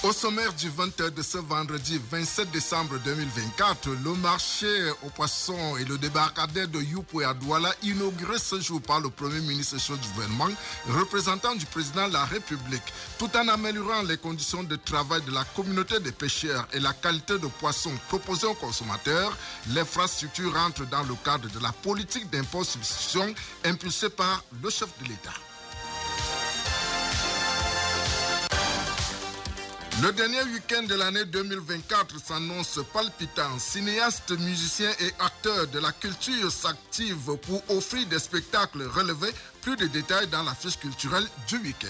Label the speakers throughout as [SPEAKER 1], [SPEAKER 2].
[SPEAKER 1] Au sommaire du 20h de ce vendredi 27 décembre 2024, le marché aux poissons et le débarcadère de Yupwe à Douala, inauguré ce jour par le Premier ministre chef du gouvernement, représentant du président de la République, tout en améliorant les conditions de travail de la communauté des pêcheurs et la qualité de poissons proposés aux consommateurs. L'infrastructure rentre dans le cadre de la politique d'impôt-substitution impulsée par le chef de l'État. Le dernier week-end de l'année 2024 s'annonce palpitant. Cinéastes, musiciens et acteurs de la culture s'activent pour offrir des spectacles relevés. Plus de détails dans la fiche culturelle du week-end.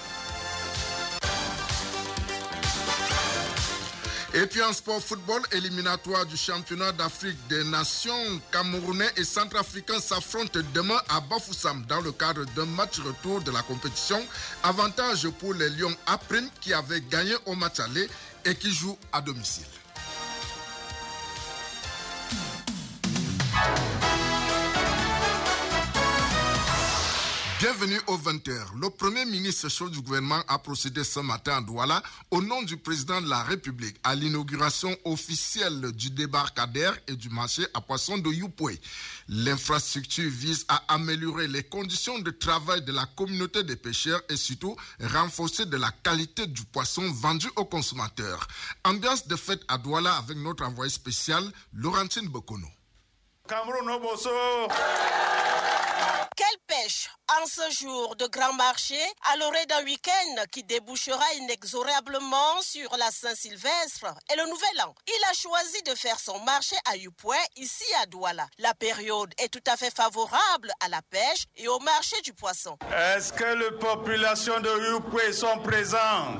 [SPEAKER 1] Et puis en sport football, éliminatoire du championnat d'Afrique des Nations, Camerounais et Centrafricains s'affrontent demain à Bafoussam dans le cadre d'un match retour de la compétition. Avantage pour les Lions à Prime qui avaient gagné au match aller et qui jouent à domicile. Bienvenue au 20h. Le Premier ministre chef du gouvernement a procédé ce matin à Douala, au nom du président de la République, à l'inauguration officielle du débarcadère et du marché à poissons de Yupwe. L'infrastructure vise à améliorer les conditions de travail de la communauté des pêcheurs et surtout renforcer de la qualité du poisson vendu aux consommateurs. Ambiance de fête à Douala avec notre envoyé spécial, Laurentine Bokono.
[SPEAKER 2] Quelle pêche en ce jour de grand marché à l'orée d'un week-end qui débouchera inexorablement sur la Saint-Sylvestre et le Nouvel An. Il a choisi de faire son marché à Yupwe, ici à Douala. La période est tout à fait favorable à la pêche et au marché du poisson.
[SPEAKER 3] Est-ce que les populations de Yupwe sont présentes?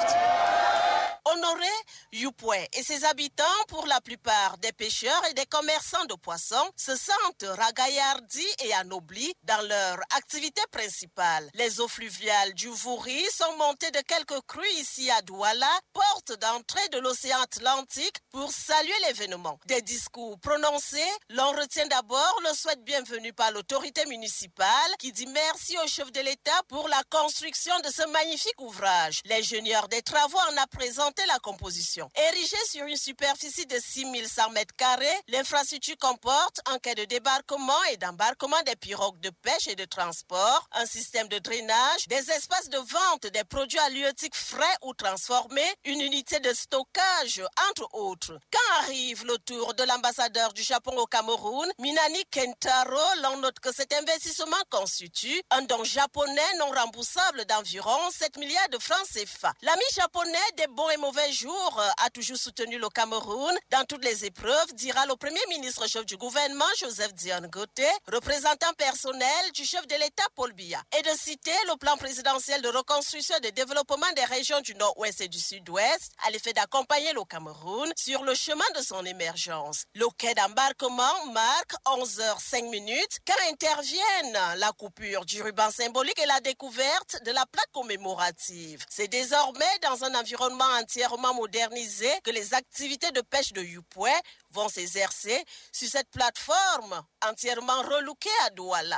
[SPEAKER 2] Honoré, Yupwe et ses habitants, pour la plupart des pêcheurs et des commerçants de poissons, se sentent ragaillardis et anoblis dans leur activité principale. Les eaux fluviales du Vouri sont montées de quelques crues ici à Douala, porte d'entrée de l'océan Atlantique, pour saluer l'événement. Des discours prononcés, l'on retient d'abord le souhait de bienvenue par l'autorité municipale qui dit merci au chef de l'État pour la construction de ce magnifique ouvrage. L'ingénieur des travaux en a présenté la composition. Érigée sur une superficie de 6100 mètres carrés, l'infrastructure comporte un quai de débarquement et d'embarquement des pirogues de pêche et de transport, un système de drainage, des espaces de vente des produits halieutiques frais ou transformés, une unité de stockage, entre autres. Quand arrive le tour de l'ambassadeur du Japon au Cameroun, Minani Kentaro, l'on note que cet investissement constitue un don japonais non remboursable d'environ 7 milliards de francs CFA. L'ami japonais des bons et mauvais jours a toujours soutenu le Cameroun dans toutes les épreuves, dira le Premier ministre chef du gouvernement Joseph Dion Goté, représentant personnel du chef de l'État Paul Biya, et de citer le plan présidentiel de reconstruction et de développement des régions du Nord-Ouest et du Sud-Ouest à l'effet d'accompagner le Cameroun sur le chemin de son émergence. Le quai d'embarquement marque 11h05 quand interviennent la coupure du ruban symbolique et la découverte de la plaque commémorative. C'est désormais dans un environnement entièrement modernisé que les activités de pêche de Yupwe vont s'exercer sur cette plateforme entièrement relookée à Douala.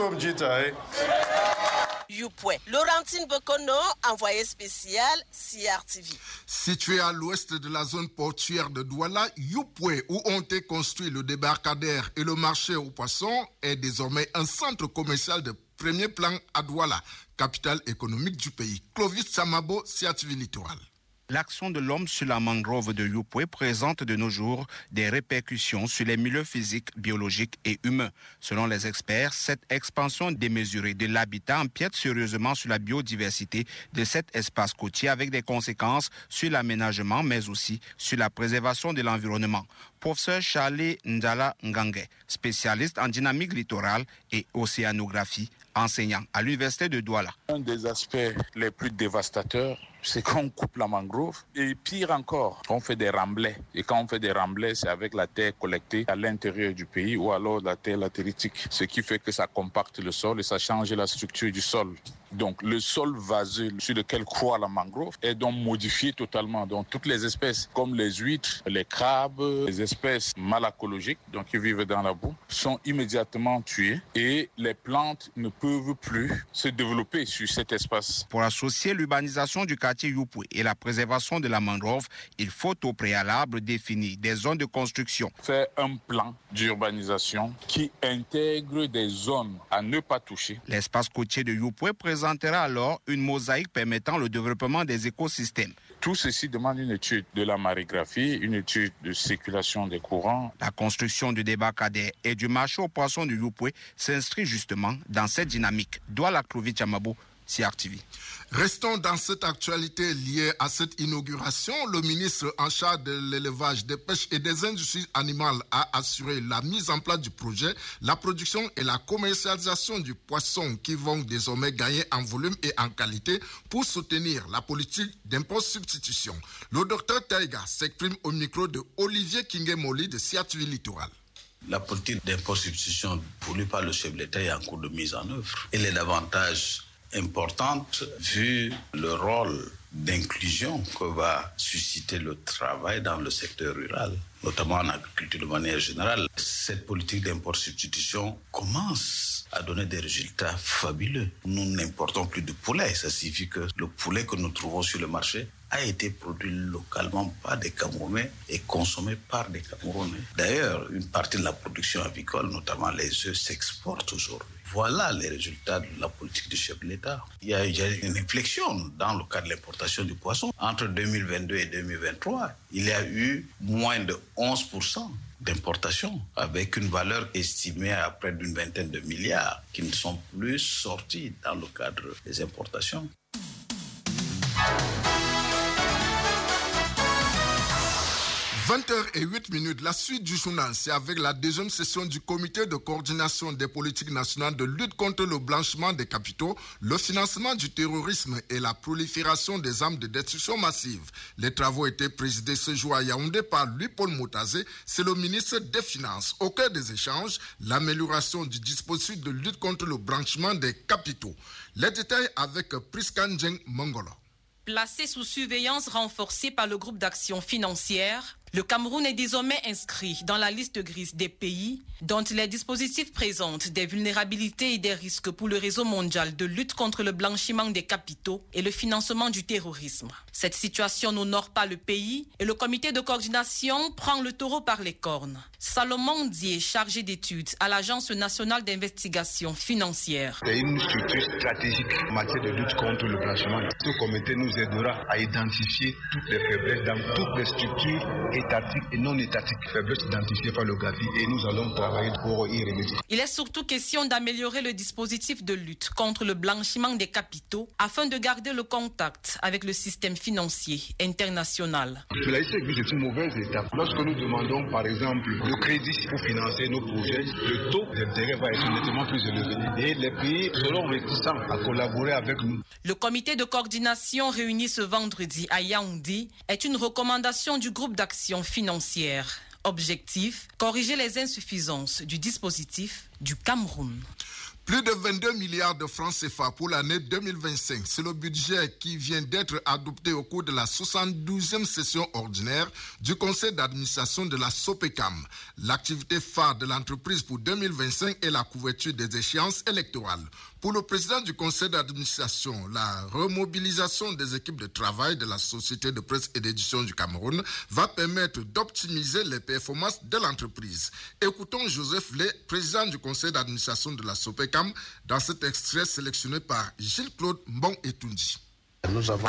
[SPEAKER 2] Yupwe. Laurentine Bokono, envoyé spécial CRTV.
[SPEAKER 1] Situé à l'ouest de la zone portuaire de Douala, Yupwe, où ont été construits le débarcadère et le marché aux poissons, est désormais un centre commercial de premier plan à Douala, capitale économique du pays. Clovis Samabo, CRTV Littoral.
[SPEAKER 4] L'action de l'homme sur la mangrove de Yupwe présente de nos jours des répercussions sur les milieux physiques, biologiques et humains. Selon les experts, cette expansion démesurée de l'habitat empiète sérieusement sur la biodiversité de cet espace côtier avec des conséquences sur l'aménagement mais aussi sur la préservation de l'environnement. Professeur Charlie Ndala Ngangue, spécialiste en dynamique littorale et océanographie, enseignant à l'université de Douala.
[SPEAKER 5] Un des aspects les plus dévastateurs, c'est qu'on coupe la mangrove. Et pire encore, on fait des remblais. Et quand on fait des remblais, c'est avec la terre collectée à l'intérieur du pays ou alors la terre latéritique. Ce qui fait que ça compacte le sol et ça change la structure du sol. Donc le sol vaseux sur lequel croît la mangrove est donc modifié totalement. Donc toutes les espèces comme les huîtres, les crabes, les espèces malacologiques, donc qui vivent dans la boue, sont immédiatement tuées et les plantes ne peuvent plus se développer sur cet espace.
[SPEAKER 4] Pour associer l'urbanisation du quartier quartier Yupwe et la préservation de la mangrove, il faut au préalable définir des zones de construction.
[SPEAKER 5] Faire un plan d'urbanisation qui intègre des zones à ne pas toucher.
[SPEAKER 4] L'espace côtier de Yupwe présentera alors une mosaïque permettant le développement des écosystèmes.
[SPEAKER 5] Tout ceci demande une étude de la marégraphie, une étude de circulation des courants.
[SPEAKER 4] La construction du débarcadère et du marché aux poissons du Yupwe s'inscrit justement dans cette dynamique. Douala Klovic Amabo, CRTV.
[SPEAKER 1] Restons dans cette actualité liée à cette inauguration. Le ministre en charge de l'élevage, des pêches et des industries animales a assuré la mise en place du projet, la production et la commercialisation du poisson qui vont désormais gagner en volume et en qualité pour soutenir la politique d'impôt-substitution. Le docteur Taïga s'exprime au micro de Olivier Kingemoli de CRTV Littoral.
[SPEAKER 6] La politique d'impôt-substitution voulue par le chef de l'État est en cours de mise en œuvre. Elle est davantage importante vu le rôle d'inclusion que va susciter le travail dans le secteur rural, notamment en agriculture de manière générale. Cette politique d'import-substitution commence à donner des résultats fabuleux. Nous n'importons plus de poulet. Ça signifie que le poulet que nous trouvons sur le marché a été produit localement par des Camerounais et consommé par des Camerounais. D'ailleurs, une partie de la production avicole, notamment les œufs, s'exporte aujourd'hui. Voilà les résultats de la politique du chef de l'État. Il y a une inflexion dans le cas de l'importation du poisson. Entre 2022 et 2023, il y a eu moins de 11% d'importation, avec une valeur estimée à près d'une vingtaine de milliards qui ne sont plus sortis dans le cadre des importations.
[SPEAKER 1] 20h08, la suite du journal, c'est avec la deuxième session du comité de coordination des politiques nationales de lutte contre le blanchiment des capitaux, le financement du terrorisme et la prolifération des armes de destruction massive. Les travaux étaient présidés ce jour à Yaoundé par Louis-Paul Moutazé, c'est le ministre des Finances. Au cœur des échanges, l'amélioration du dispositif de lutte contre le blanchiment des capitaux. Les détails avec Priscan Djeng Mongolo.
[SPEAKER 7] Placé sous surveillance renforcée par le groupe d'action financière, le Cameroun est désormais inscrit dans la liste grise des pays dont les dispositifs présentent des vulnérabilités et des risques pour le réseau mondial de lutte contre le blanchiment des capitaux et le financement du terrorisme. Cette situation n'honore pas le pays et le comité de coordination prend le taureau par les cornes. Salomon Dié, chargé d'études à l'Agence nationale d'investigation financière.
[SPEAKER 8] C'est une structure stratégique en matière de lutte contre le blanchiment. Ce comité nous aidera à identifier toutes les faiblesses dans toutes les structures étatiques et non étatiques. Faiblesses identifiées par le GAFI et nous allons travailler pour y remédier.
[SPEAKER 7] Il est surtout question d'améliorer le dispositif de lutte contre le blanchiment des capitaux afin de garder le contact avec le système financier international.
[SPEAKER 8] La liste grise est une mauvaise étape. Lorsque nous demandons par exemple le crédit pour financer nos projets, le taux d'intérêt va être nettement plus élevé et les pays seront réticents à collaborer avec nous.
[SPEAKER 7] Le comité de coordination réuni ce vendredi à Yaoundé est une recommandation du groupe d'action financière. Objectif, corriger les insuffisances du dispositif du Cameroun.
[SPEAKER 1] Plus de 22 milliards de francs CFA pour l'année 2025. C'est le budget qui vient d'être adopté au cours de la 72e session ordinaire du conseil d'administration de la SOPECAM. L'activité phare de l'entreprise pour 2025 est la couverture des échéances électorales. Pour le président du conseil d'administration, la remobilisation des équipes de travail de la Société de presse et d'édition du Cameroun va permettre d'optimiser les performances de l'entreprise. Écoutons Joseph Lé, président du conseil d'administration de la SOPECAM, dans cet extrait sélectionné par Gilles-Claude Mbong-Etundi.
[SPEAKER 9] Nous avons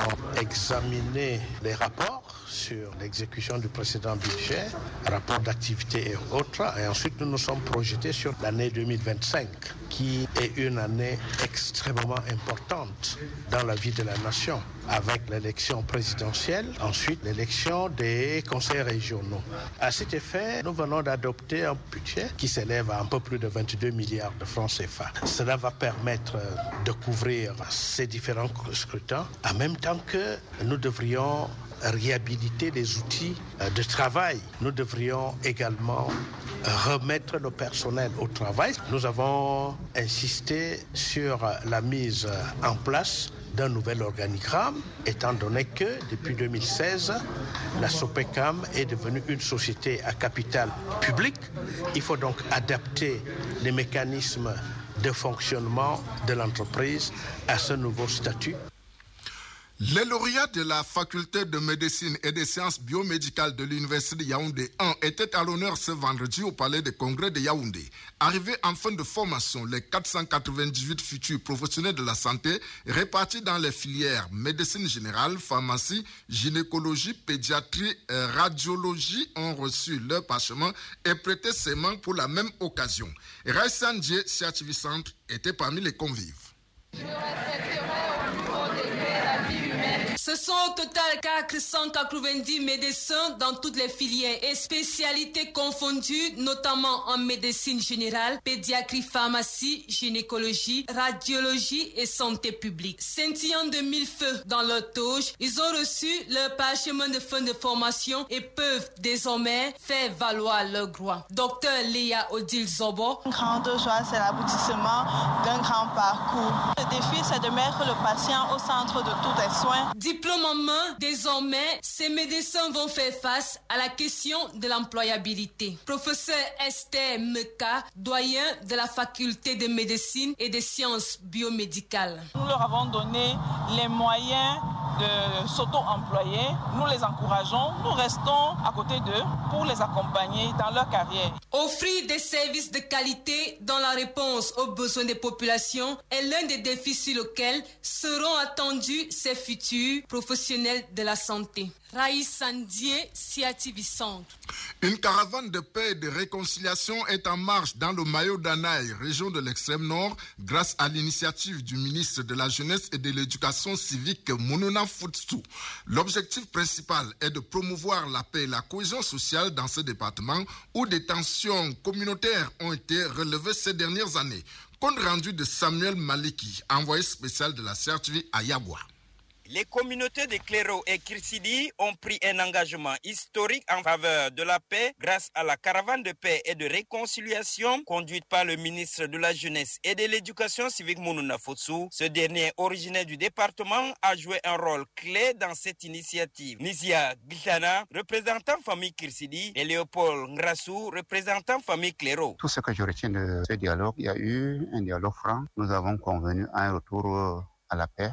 [SPEAKER 9] examiné les rapports sur l'exécution du précédent budget, rapports d'activité et autres, et ensuite nous nous sommes projetés sur l'année 2025, qui est une année extrêmement importante dans la vie de la nation, avec l'élection présidentielle, ensuite l'élection des conseils régionaux. À cet effet, nous venons d'adopter un budget qui s'élève à un peu plus de 22 milliards de francs CFA. Cela va permettre de couvrir ces différents scrutins, en même temps que nous devrions réhabiliter les outils de travail. Nous devrions également remettre le personnel au travail. Nous avons insisté sur la mise en place d'un nouvel organigramme, étant donné que depuis 2016, la SOPECAM est devenue une société à capital public. Il faut donc adapter les mécanismes de fonctionnement de l'entreprise à ce nouveau statut.
[SPEAKER 1] Les lauréats de la faculté de médecine et des sciences biomédicales de l'université de Yaoundé 1 étaient à l'honneur ce vendredi au palais des congrès de Yaoundé. Arrivés en fin de formation, les 498 futurs professionnels de la santé répartis dans les filières médecine générale, pharmacie, gynécologie, pédiatrie et radiologie ont reçu leur parchemin et prêté serment pour la même occasion. Raïssa Ndié, CHV Centre, était parmi les convives.
[SPEAKER 10] Ce sont au total 490 médecins dans toutes les filières et spécialités confondues, notamment en médecine générale, pédiatrie, pharmacie, gynécologie, radiologie et santé publique. Scintillant de mille feux dans leur toge, ils ont reçu leur parchemin de fin de formation et peuvent désormais faire valoir leurs droits. Docteur Léa Odile Zobo.
[SPEAKER 11] Une grande joie, c'est l'aboutissement d'un grand parcours. Le défi, c'est de mettre le patient au centre de tous les soins.
[SPEAKER 10] Diplôme en main, désormais, ces médecins vont faire face à la question de l'employabilité. Professeur Esther Meka, doyen de la faculté de médecine et des sciences biomédicales.
[SPEAKER 11] Nous leur avons donné les moyens de s'auto-employer. Nous les encourageons, nous restons à côté d'eux pour les accompagner dans leur carrière.
[SPEAKER 10] Offrir des services de qualité dans la réponse aux besoins des populations est l'un des défis sur lesquels seront attendus ces futurs professionnels de la santé. Raïssa Ndié, CHV Centre.
[SPEAKER 1] Une caravane de paix et de réconciliation est en marche dans le Mayo d'Anaï, région de l'extrême nord, grâce à l'initiative du ministre de la Jeunesse et de l'Éducation civique Mounouna Foutsou. L'objectif principal est de promouvoir la paix et la cohésion sociale dans ce département où des tensions communautaires ont été relevées ces dernières années. Compte rendu de Samuel Maliki, envoyé spécial de la CRTV à Yagua.
[SPEAKER 12] Les communautés de Cléro et Kirsidi ont pris un engagement historique en faveur de la paix grâce à la caravane de paix et de réconciliation conduite par le ministre de la Jeunesse et de l'Éducation civique Mounouna Foutsou. Ce dernier, originaire du département, a joué un rôle clé dans cette initiative. Nizia Glitana, représentant famille Kirsidi, et Léopold Ngrassou, représentant famille Cléro.
[SPEAKER 13] Tout ce que je retiens de ce dialogue, il y a eu un dialogue franc. Nous avons convenu à un retour à la paix.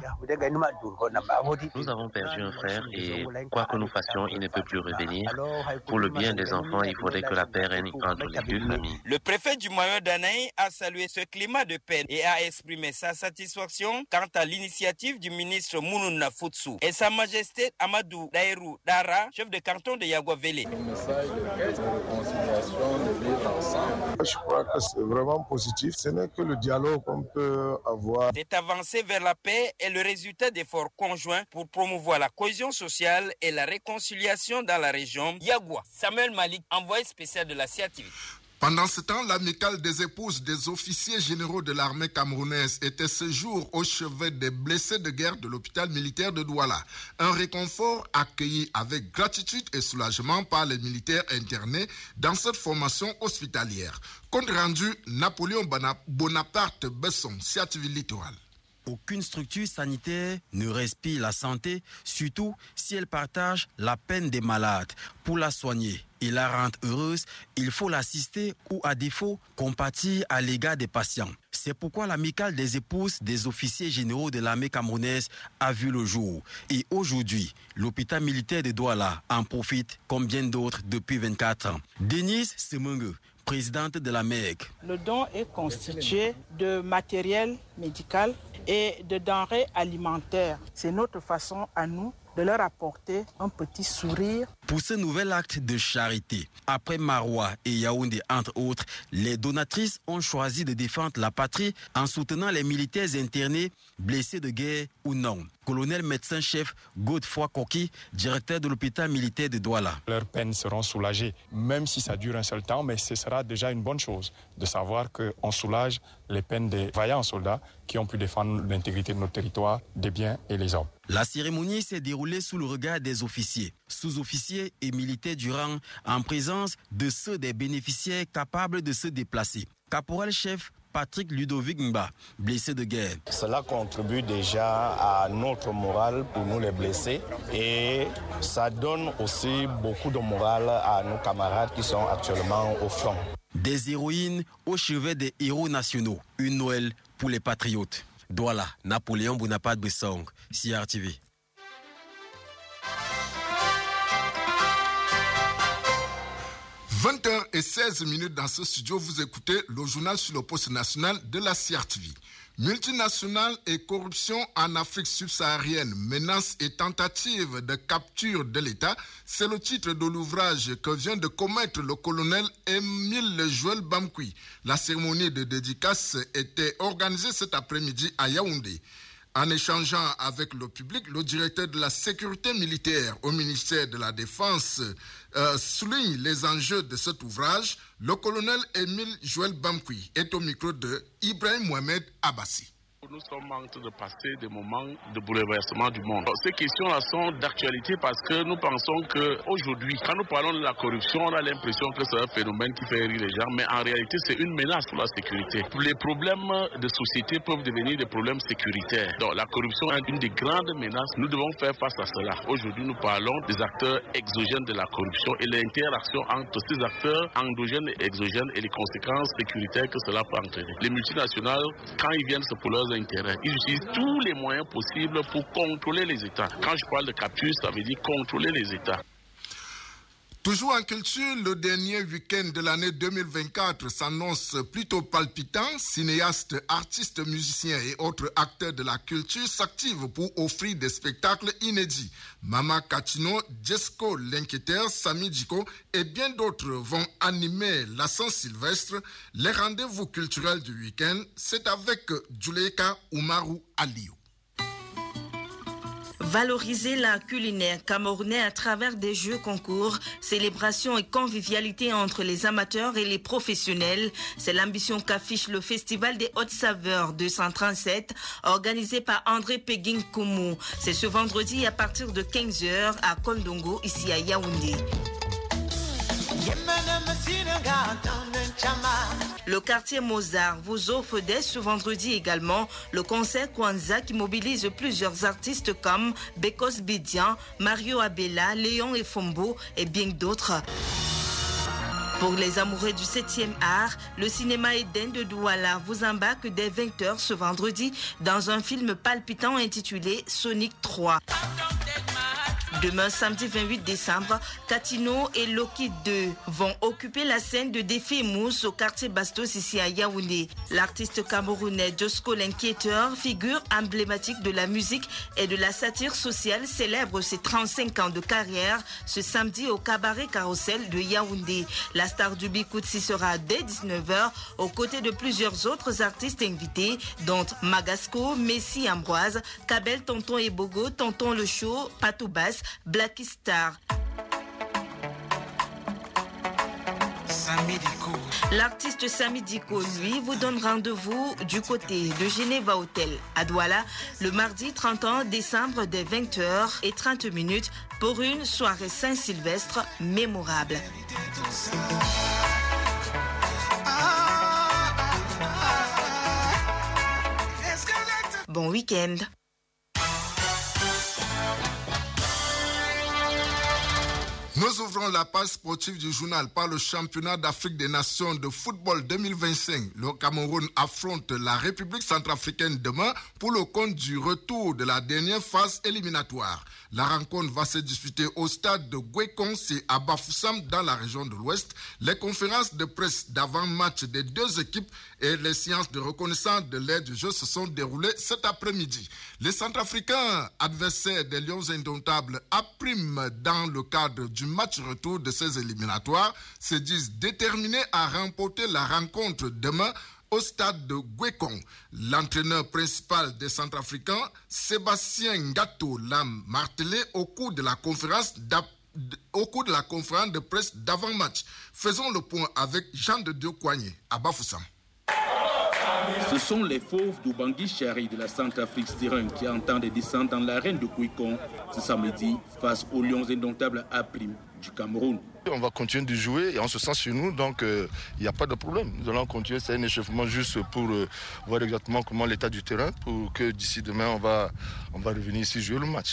[SPEAKER 14] Nous avons perdu un frère et quoi que nous fassions, il ne peut plus revenir. Pour le bien des enfants, il faudrait que la paix règne entre les deux familles.
[SPEAKER 12] Le préfet du Mayo d'Anaï a salué ce climat de paix et a exprimé sa satisfaction quant à l'initiative du ministre Mounouna Foutsou et Sa Majesté Amadou Daïrou Dara, chef de canton de Yagouavélé.
[SPEAKER 15] Le message de paix, de réconciliation, de vivre ensemble. Je crois que c'est vraiment positif. Ce n'est que le dialogue qu'on peut avoir.
[SPEAKER 12] Cette avancée vers la paix est le résultat d'efforts conjoints pour promouvoir la cohésion sociale et la réconciliation dans la région. Yagua, Samuel Malik, envoyé spécial de la CIATV.
[SPEAKER 1] Pendant ce temps, l'amicale des épouses des officiers généraux de l'armée camerounaise était ce jour au chevet des blessés de guerre de l'hôpital militaire de Douala. Un réconfort accueilli avec gratitude et soulagement par les militaires internés dans cette formation hospitalière. Compte rendu, Napoléon Bonaparte Besson, CIATV Littoral.
[SPEAKER 16] Aucune structure sanitaire ne respire la santé, surtout si elle partage la peine des malades. Pour la soigner et la rendre heureuse, il faut l'assister ou à défaut compatir à l'égard des patients. C'est pourquoi l'amicale des épouses des officiers généraux de l'armée camerounaise a vu le jour. Et aujourd'hui, l'hôpital militaire de Douala en profite comme bien d'autres depuis 24 ans. Denise Semungue, présidente de la MEC.
[SPEAKER 11] Le don est constitué de matériel médical et de denrées alimentaires. C'est notre façon à nous de leur apporter un petit sourire.
[SPEAKER 16] Pour ce nouvel acte de charité, après Maroua et Yaoundé entre autres, les donatrices ont choisi de défendre la patrie en soutenant les militaires internés, blessés de guerre ou non. Colonel médecin-chef Godefroy Koki, directeur de l'hôpital militaire de Douala.
[SPEAKER 17] Leurs peines seront soulagées, même si ça dure un seul temps, mais ce sera déjà une bonne chose de savoir qu'on soulage les peines des vaillants soldats qui ont pu défendre l'intégrité de notre territoire, des biens et les hommes.
[SPEAKER 16] La cérémonie s'est déroulée sous le regard des officiers, sous-officiers et militaires du rang, en présence de ceux des bénéficiaires capables de se déplacer. Caporal-chef Patrick Ludovic Mba, blessé de guerre.
[SPEAKER 18] Cela contribue déjà à notre morale pour nous les blessés et ça donne aussi beaucoup de morale à nos camarades qui sont actuellement au front.
[SPEAKER 16] Des héroïnes au chevet des héros nationaux. Une Noël pour les patriotes. Douala, Napoléon Bonaparte Bessong, CRTV.
[SPEAKER 1] 20h16 dans ce studio, vous écoutez le journal sur le poste national de la CRTV. Multinationale et corruption en Afrique subsaharienne, menaces et tentatives de capture de l'État, c'est le titre de l'ouvrage que vient de commettre le colonel Émile Joël Bamkoui. La cérémonie de dédicace était organisée cet après-midi à Yaoundé. En échangeant avec le public, le directeur de la sécurité militaire au ministère de la Défense souligne les enjeux de cet ouvrage. Le colonel Émile Joël Bamkoui est au micro de Ibrahim Mohamed Abbassi.
[SPEAKER 19] Nous sommes en train de passer des moments de bouleversement du monde. Ces questions-là sont d'actualité parce que nous pensons qu'aujourd'hui, quand nous parlons de la corruption, on a l'impression que c'est un phénomène qui fait rire les gens, mais en réalité, c'est une menace pour la sécurité. Les problèmes de société peuvent devenir des problèmes sécuritaires. Donc la corruption est une des grandes menaces. Nous devons faire face à cela. Aujourd'hui, nous parlons des acteurs exogènes de la corruption et l'interaction entre ces acteurs endogènes et exogènes et les conséquences sécuritaires que cela peut entraîner. Les multinationales, quand ils viennent, c'est pour leurs intérêts. Ils utilisent tous les moyens possibles pour contrôler les États. Quand je parle de capture, ça veut dire contrôler les États.
[SPEAKER 1] Toujours en culture, le dernier week-end de l'année 2024 s'annonce plutôt palpitant. Cinéastes, artistes, musiciens et autres acteurs de la culture s'activent pour offrir des spectacles inédits. Mama Katino, Jesco L'Inquiéteur, Sami Djiko et bien d'autres vont animer la Saint-Sylvestre. Les rendez-vous culturels du week-end, c'est avec Djuleika Oumarou Aliou.
[SPEAKER 20] Valoriser la culinaire camerounaise à travers des jeux concours, célébrations et convivialité entre les amateurs et les professionnels. C'est l'ambition qu'affiche le Festival des Hautes Saveurs 237, organisé par André Péguin Koumou. C'est ce vendredi à partir de 15h à Kondongo, ici à Yaoundé. Le quartier Mozart vous offre dès ce vendredi également le concert Kwanzaa qui mobilise plusieurs artistes comme Bekos Bidian, Mario Abella, Léon Efombo et bien d'autres. Pour les amoureux du 7e art, le cinéma Eden de Douala vous embarque dès 20h ce vendredi dans un film palpitant intitulé Sonic 3. Demain, samedi 28 décembre, Katino et Loki 2 vont occuper la scène de Défi Mousse au quartier Bastos ici à Yaoundé. L'artiste camerounais Jesco L'Inquiéteur, figure emblématique de la musique et de la satire sociale, célèbre ses 35 ans de carrière ce samedi au cabaret Carrousel de Yaoundé. La star du Bikoutsi sera dès 19h aux côtés de plusieurs autres artistes invités, dont Magasco, Messi Ambroise, Kabel Tonton Ebogo, Tonton Le Show, Patou Bass, Blacky Star. L'artiste Sami Diko, lui, vous donne rendez-vous du côté de Geneva Hotel à Douala le mardi 31 décembre dès 20h30 pour une soirée Saint-Sylvestre mémorable. Bon week-end.
[SPEAKER 1] Nous ouvrons la page sportive du journal par le championnat d'Afrique des Nations de football 2025. Le Cameroun affronte la République centrafricaine demain pour le compte du retour de la dernière phase éliminatoire. La rencontre va se disputer au stade de Gwekong, c'est à Bafoussam dans la région de l'Ouest. Les conférences de presse d'avant-match des deux équipes et les séances de reconnaissance de l'aide du jeu se sont déroulées cet après-midi. Les Centrafricains, adversaires des Lions indomptables, priment dans le cadre du match retour de ces éliminatoires, se disent déterminés à remporter la rencontre demain au stade de Gwekong. L'entraîneur principal des Centrafricains, Sébastien Ngato, l'a martelé au cours de la conférence de presse d'avant-match. Faisons le point avec Jean de Dieu Kouagné à Bafoussam.
[SPEAKER 21] Ce sont les fauves d'Oubangui Chari de la Centrafrique Styrin qui entendent descendre dans l'arène de Gwekong ce samedi face aux Lions indomptables A' du Cameroun.
[SPEAKER 15] On va continuer de jouer et on se sent chez nous, donc il n'y a pas de problème. Nous allons continuer, c'est un échauffement juste pour voir exactement comment l'état du terrain, pour que d'ici demain on va revenir ici jouer le match.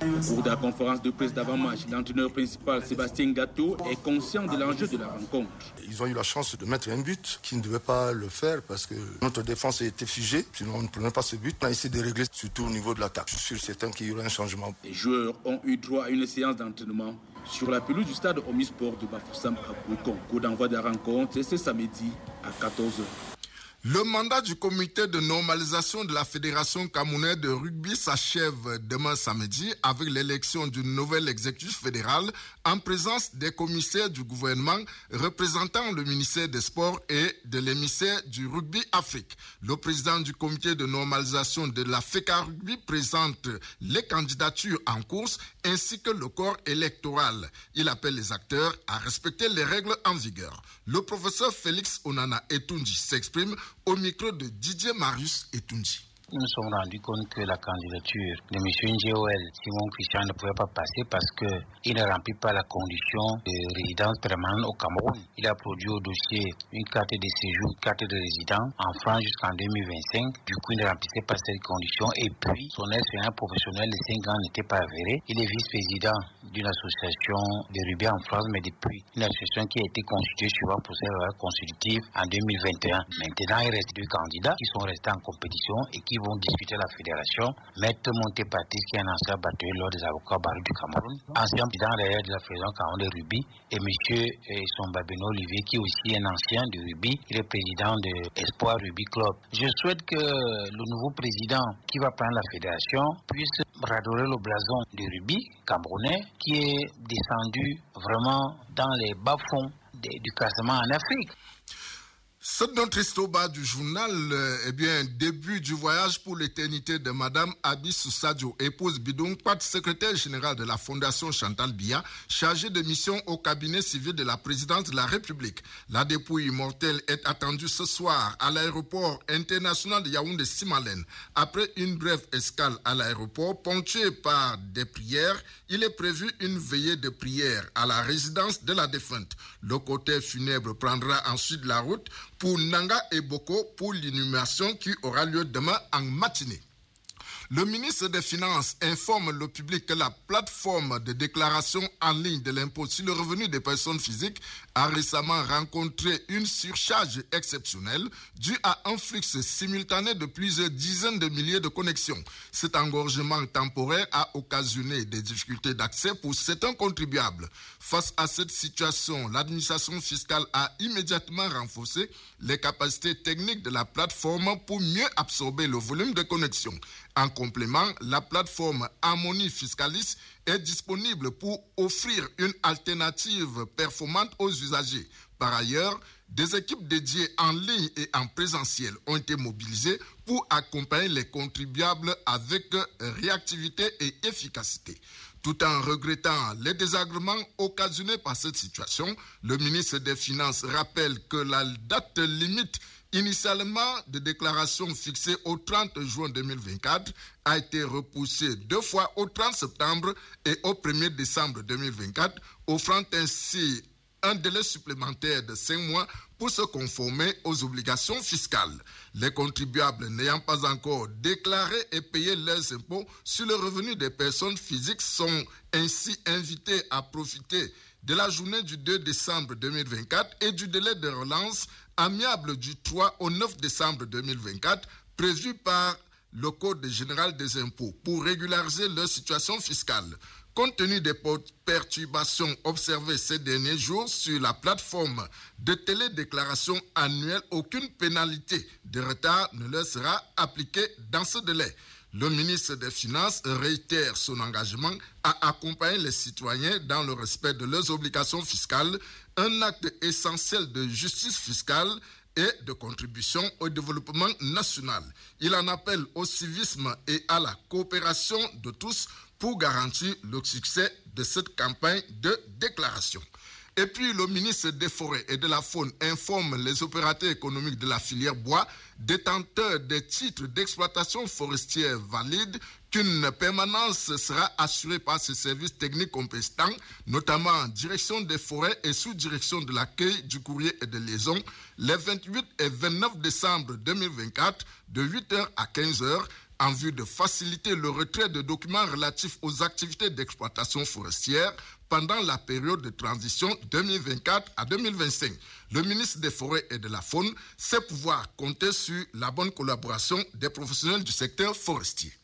[SPEAKER 21] Au cours de la conférence de presse d'avant-match, l'entraîneur principal Sébastien Gatto est conscient de l'enjeu de la rencontre.
[SPEAKER 15] Ils ont eu la chance de mettre un but qui ne devait pas le faire parce que notre défense était figée, sinon on ne prenait pas ce but. On a essayé de régler surtout au niveau de l'attaque. Je suis certain qu'il y aura un changement.
[SPEAKER 21] Les joueurs ont eu droit à une séance d'entraînement sur la pelouse du stade Omnisport de Bafoussam à Kouikon. Coup d'envoi de la rencontre, c'est ce samedi à 14h.
[SPEAKER 1] Le mandat du comité de normalisation de la Fédération camerounaise de rugby s'achève demain samedi avec l'élection du nouvel exécutif fédéral en présence des commissaires du gouvernement représentant le ministère des Sports et de l'émissaire du Rugby Afrique. Le président du comité de normalisation de la FECA Rugby présente les candidatures en course ainsi que le corps électoral. Il appelle les acteurs à respecter les règles en vigueur. Le professeur Félix Onana Etunji s'exprime au micro de Didier Marius Etunji.
[SPEAKER 3] Nous nous sommes rendus compte que la candidature de M. Njol Simon Christian ne pouvait pas passer parce qu'il ne remplit pas la condition de résidence permanente au Cameroun. Il a produit au dossier une carte de séjour, une carte de résident en France jusqu'en 2025. Du coup, il ne remplissait pas cette condition. Et puis, son expérience professionnelle de 5 ans n'était pas avérée. Il est vice-président d'une association de rugby en France, mais depuis une association qui a été constituée suivant procédure constitutive en 2021. Maintenant, il reste 2 candidats qui sont restés en compétition et qui vont discuter la fédération. Maître Montepatis, qui est un ancien batteur lors des avocats barreaux du Cameroun, ancien président d'ailleurs de la fédération camerounaise de rugby, et M. Sombabeno Olivier, qui est aussi un ancien du rugby, il est président de Espoir Rugby Club. Je souhaite que le nouveau président qui va prendre la fédération puisse radorer le blason du rugby camerounais, qui est descendu vraiment dans les bas-fonds du classement en Afrique.
[SPEAKER 1] C'est notre histoire du journal, début du voyage pour l'éternité de Madame Abissou Sadio, épouse Bidong Pat, secrétaire générale de la Fondation Chantal Biya, chargée de mission au cabinet civil de la présidence de la République. La dépouille mortelle est attendue ce soir à l'aéroport international de Yaoundé-Simalène. Après une brève escale à l'aéroport, ponctuée par des prières, il est prévu une veillée de prière à la résidence de la défunte. Le cortège funèbre prendra ensuite la route pour Nanga et Boko pour l'inhumation qui aura lieu demain en matinée. Le ministre des Finances informe le public que la plateforme de déclaration en ligne de l'impôt sur le revenu des personnes physiques a récemment rencontré une surcharge exceptionnelle due à un flux simultané de plusieurs dizaines de milliers de connexions. Cet engorgement temporaire a occasionné des difficultés d'accès pour certains contribuables. Face à cette situation, l'administration fiscale a immédiatement renforcé les capacités techniques de la plateforme pour mieux absorber le volume de connexions. En complément, la plateforme Harmonie Fiscalis est disponible pour offrir une alternative performante aux usagers. Par ailleurs, des équipes dédiées en ligne et en présentiel ont été mobilisées pour accompagner les contribuables avec réactivité et efficacité. Tout en regrettant les désagréments occasionnés par cette situation, le ministre des Finances rappelle que la date limite initialement de déclaration fixée au 30 juin 2024 a été repoussée 2 fois au 30 septembre et au 1er décembre 2024, offrant ainsi un délai supplémentaire de 5 mois pour se conformer aux obligations fiscales. Les contribuables n'ayant pas encore déclaré et payé leurs impôts sur le revenu des personnes physiques sont ainsi invités à profiter de la journée du 2 décembre 2024 et du délai de relance amiable du 3 au 9 décembre 2024 prévu par le Code général des impôts pour régulariser leur situation fiscale. Compte tenu des perturbations observées ces derniers jours sur la plateforme de télédéclaration annuelle, aucune pénalité de retard ne leur sera appliquée dans ce délai. Le ministre des Finances réitère son engagement à accompagner les citoyens dans le respect de leurs obligations fiscales, un acte essentiel de justice fiscale et de contribution au développement national. Il en appelle au civisme et à la coopération de tous pour garantir le succès de cette campagne de déclaration. Et puis, le ministre des Forêts et de la Faune informe les opérateurs économiques de la filière bois, détenteurs des titres d'exploitation forestière valides, qu'une permanence sera assurée par ces services techniques compétents, notamment direction des forêts et sous-direction de l'accueil du courrier et de liaison, les 28 et 29 décembre 2024, de 8h à 15h, en vue de faciliter le retrait de documents relatifs aux activités d'exploitation forestière pendant la période de transition 2024 à 2025. Le ministre des Forêts et de la Faune sait pouvoir compter sur la bonne collaboration des professionnels du secteur forestier.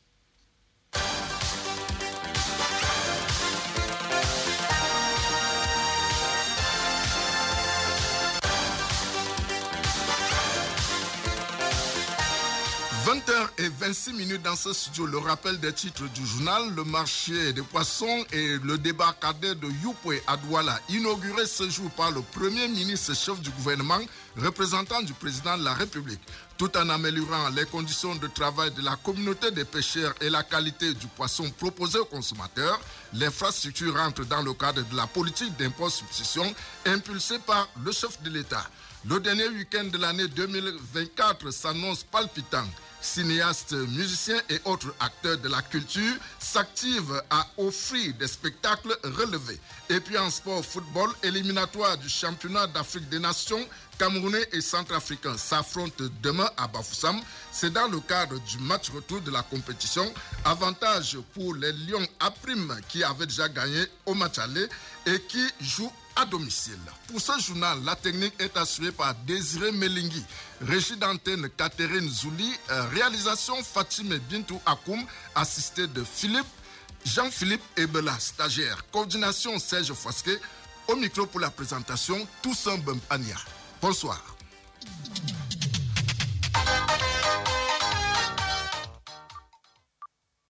[SPEAKER 1] « 20h26 dans ce studio, le rappel des titres du journal, le marché des poissons et le débarcadère de Yupwe à Douala, inauguré ce jour par le Premier ministre chef du gouvernement, représentant du président de la République. Tout en améliorant les conditions de travail de la communauté des pêcheurs et la qualité du poisson proposé aux consommateurs, l'infrastructure rentre dans le cadre de la politique d'impôt-substitution impulsée par le chef de l'État. Le dernier week-end de l'année 2024 s'annonce palpitant. Cinéastes, musiciens et autres acteurs de la culture s'activent à offrir des spectacles relevés. Et puis en sport football, éliminatoire du championnat d'Afrique des Nations, Camerounais et Centrafricains s'affrontent demain à Bafoussam. C'est dans le cadre du match retour de la compétition. Avantage pour les Lions A' qui avaient déjà gagné au match aller et qui jouent à domicile. Pour ce journal, la technique est assurée par Désiré Melingui, régie d'antenne Catherine Zouli, réalisation Fatime Bintou Akoum, assisté de Jean-Philippe Ebela, stagiaire, coordination Serge Fouasque, au micro pour la présentation Toussaint Bempania. Bonsoir.